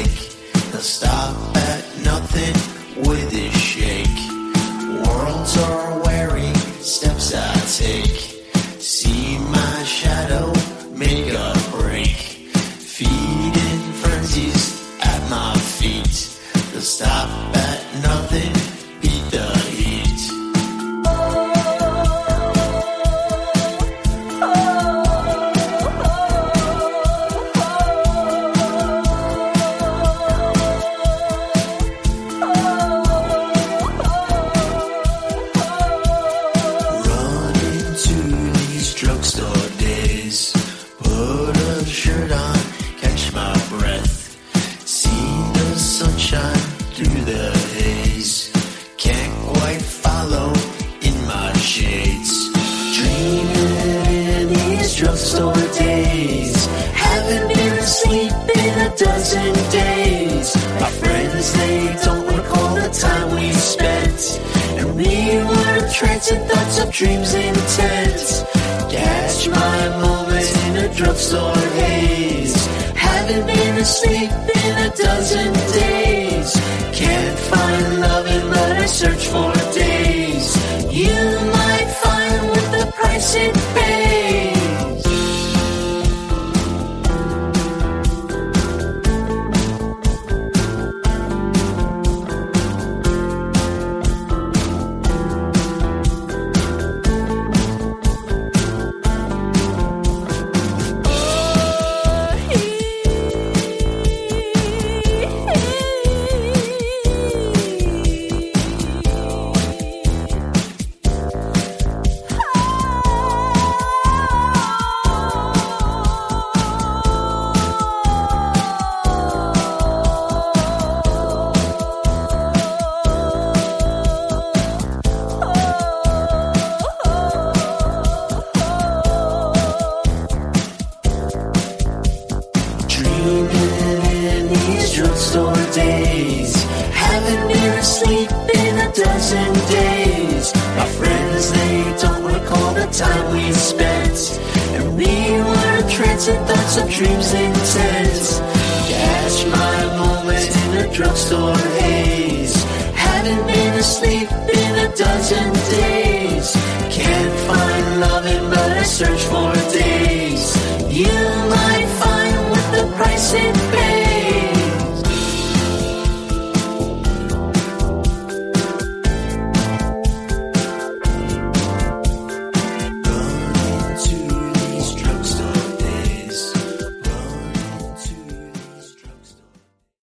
take. He'll stop at nothing with his shake. Worlds are weary steps I take. See my shadow make a break. Feeding frenzies at my feet. They'll stop at nothing, beat the heat. Run into these drugstore days. Put a shirt on, catch my breath. See the sunshine through the haze. Can't quite follow in my shades. Dreaming in these drugstore days. Haven't been asleep in a dozen days. My friends, they don't recall the time we spent. And we were tranced in thoughts of dreams intent. Catch my moment in a drugstore haze. Haven't been asleep in a dozen days. Can't find loving, but I search for days. You might find with the price it pays. Dreaming in these drugstore days. Haven't been asleep in a dozen days. My friends, they don't recall the time we spent. And we were tranced in thoughts of dreams intense. Catch my moment in a drugstore haze. Haven't been asleep in a dozen days. Can't find loving, but I search for days. You might find with the price it pays.